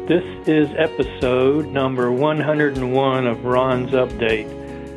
This is episode number 101 of Ron's Update.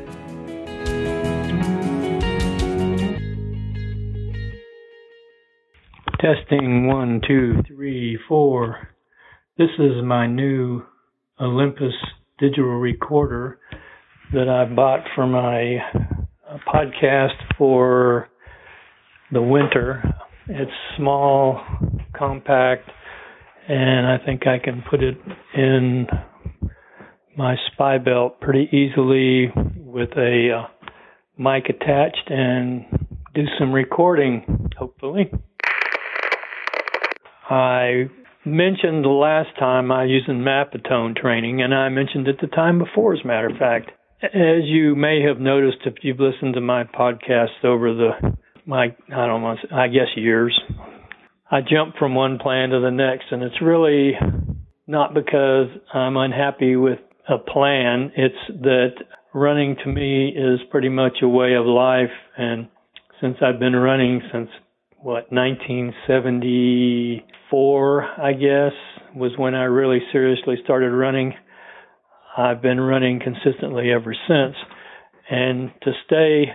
Testing 1, 2, 3, 4. This is my new Olympus digital recorder that I bought for my podcast for the winter. It's small, compact, and I think I can put it in my spy belt pretty easily with a mic attached and do some recording, hopefully. I mentioned the last time I was using Mapatone training, and I mentioned it the time before, as a matter of fact. As you may have noticed if you've listened to my podcast over years, I jump from one plan to the next, and it's really not because I'm unhappy with a plan. It's that running to me is pretty much a way of life, and since I've been running since, 1974, I guess, was when I really seriously started running. I've been running consistently ever since, and to stay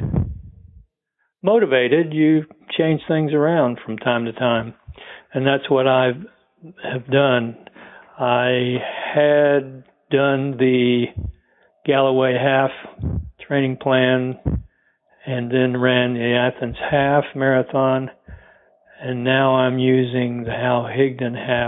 motivated, you change things around from time to time. And that's what I have done. I had done the Galloway half training plan and then ran the Athens half marathon. And now I'm using the Hal Higdon half.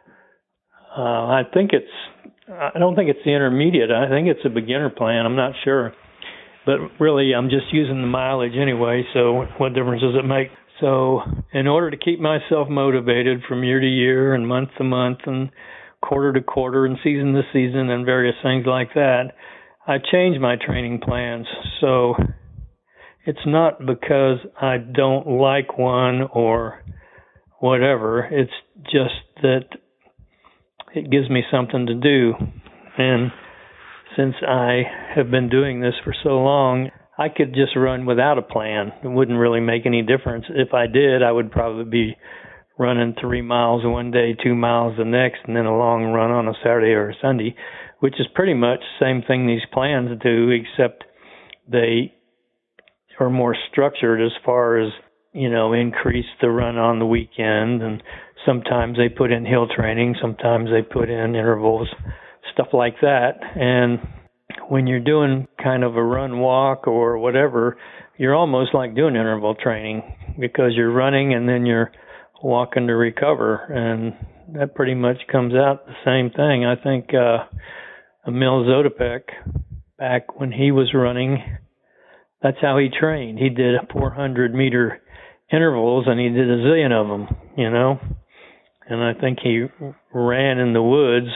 I don't think it's the intermediate. I think it's a beginner plan. I'm not sure. But really, I'm just using the mileage anyway, so what difference does it make? So in order to keep myself motivated from year to year and month to month and quarter to quarter and season to season and various things like that, I changed my training plans. So it's not because I don't like one or whatever. It's just that it gives me something to do. And since I have been doing this for so long, I could just run without a plan. It wouldn't really make any difference. If I did, I would probably be running 3 miles one day, 2 miles the next, and then a long run on a Saturday or a Sunday, which is pretty much the same thing these plans do, except they are more structured as far as, increase the run on the weekend. And sometimes they put in hill training, sometimes they put in intervals, stuff like that. And when you're doing kind of a run walk or whatever, you're almost like doing interval training because you're running and then you're walking to recover. And that pretty much comes out the same thing. I think Emil Zotopek, back when he was running, that's how he trained. He did 400-meter intervals and he did a zillion of them, And I think he ran in the woods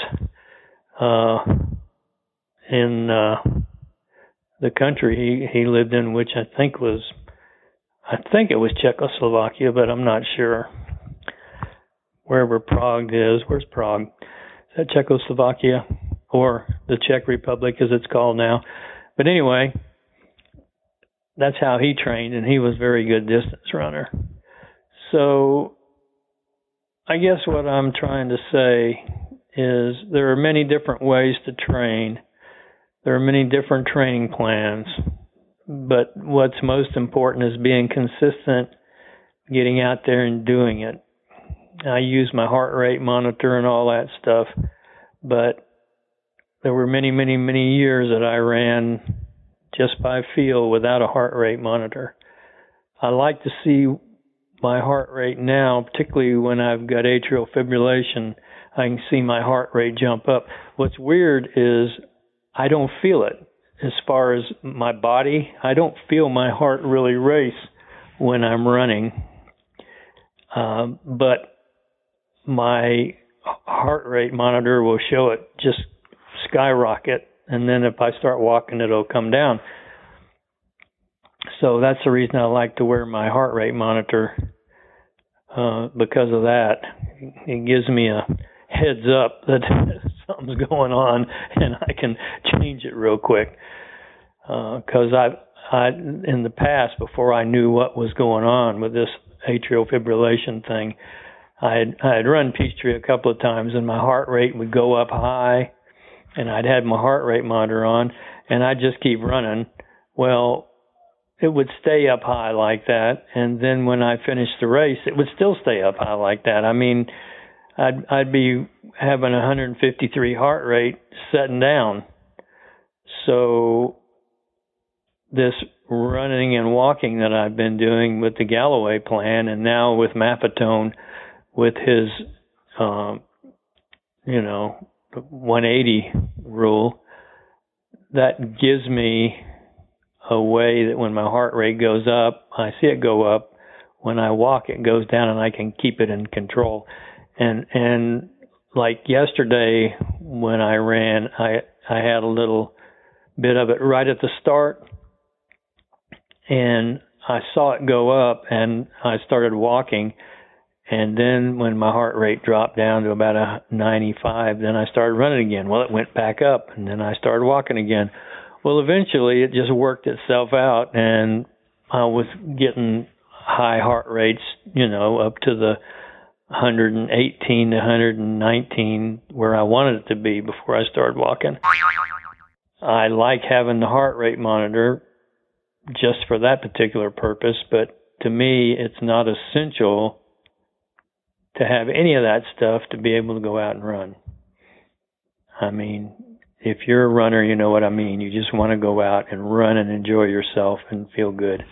in the country he lived in, which I think it was Czechoslovakia, but I'm not sure. Wherever Prague is, where's Prague? Is that Czechoslovakia or the Czech Republic as it's called now? But anyway, that's how he trained, and he was a very good distance runner. So I guess what I'm trying to say is there are many different ways to train. There are many different training plans, but what's most important is being consistent, getting out there and doing it. I use my heart rate monitor and all that stuff, but there were many, many, many years that I ran just by feel without a heart rate monitor. I like to see my heart rate now, particularly when I've got atrial fibrillation. I can see my heart rate jump up. What's weird is I don't feel it. As far as my body, I don't feel my heart really race when I'm running. But my heart rate monitor will show it just skyrocket. And then if I start walking, it'll come down. So that's the reason I like to wear my heart rate monitor, because of that. It gives me a heads up that something's going on and I can change it real quick. Because I in the past, before I knew what was going on with this atrial fibrillation thing, I had run Peachtree a couple of times, and my heart rate would go up high, and I'd had my heart rate monitor on, and I'd just keep running. Well, it would stay up high like that, and then when I finished the race, it would still stay up high like that. I mean, I'd be having 153 heart rate setting down. So this running and walking that I've been doing with the Galloway plan, and now with Maffetone, with his, 180 rule, that gives me a way that when my heart rate goes up, I see it go up. When I walk, it goes down, and I can keep it in control. And like yesterday when I ran, I had a little bit of it right at the start, and I saw it go up, and I started walking. And then when my heart rate dropped down to about 95, then I started running again. Well, it went back up, and then I started walking again. Well, eventually it just worked itself out, and I was getting high heart rates, up to the 118 to 119 where I wanted it to be before I started walking. I like having the heart rate monitor just for that particular purpose, but to me, it's not essential to have any of that stuff to be able to go out and run. I mean, if you're a runner, you know what I mean. You just want to go out and run and enjoy yourself and feel good.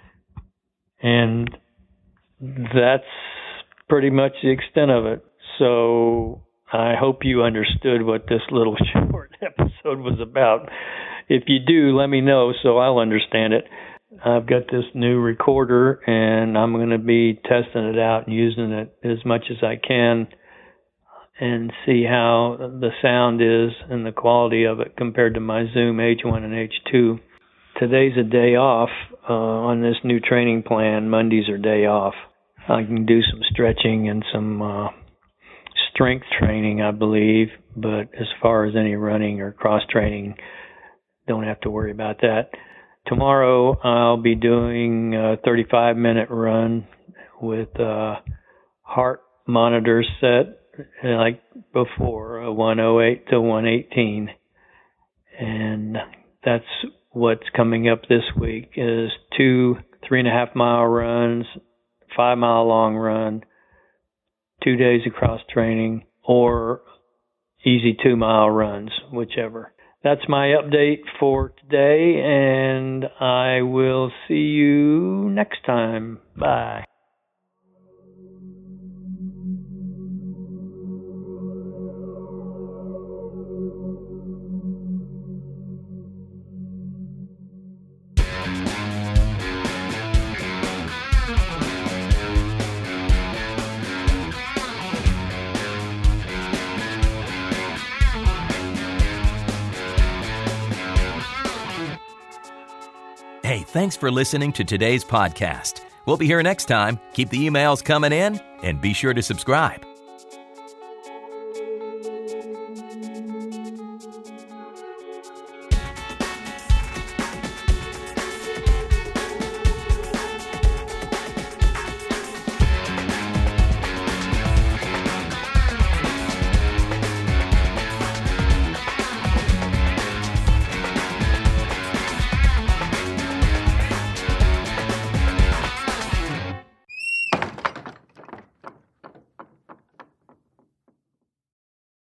And that's pretty much the extent of it. So I hope you understood what this little short episode was about. If you do, let me know so I'll understand it. I've got this new recorder, and I'm going to be testing it out and using it as much as I can and see how the sound is and the quality of it compared to my Zoom H1 and H2. Today's a day off on this new training plan. Mondays are day off. I can do some stretching and some strength training, I believe, but as far as any running or cross-training, don't have to worry about that. Tomorrow I'll be doing a 35-minute run with heart monitor set like before, 108 to 118. And that's what's coming up this week is 2 3.5-mile runs, 5-mile long run, 2 days of cross training, or easy 2-mile runs, whichever. That's my update for today, and I will see you next time. Bye. Hey, thanks for listening to today's podcast. We'll be here next time. Keep the emails coming in and be sure to subscribe.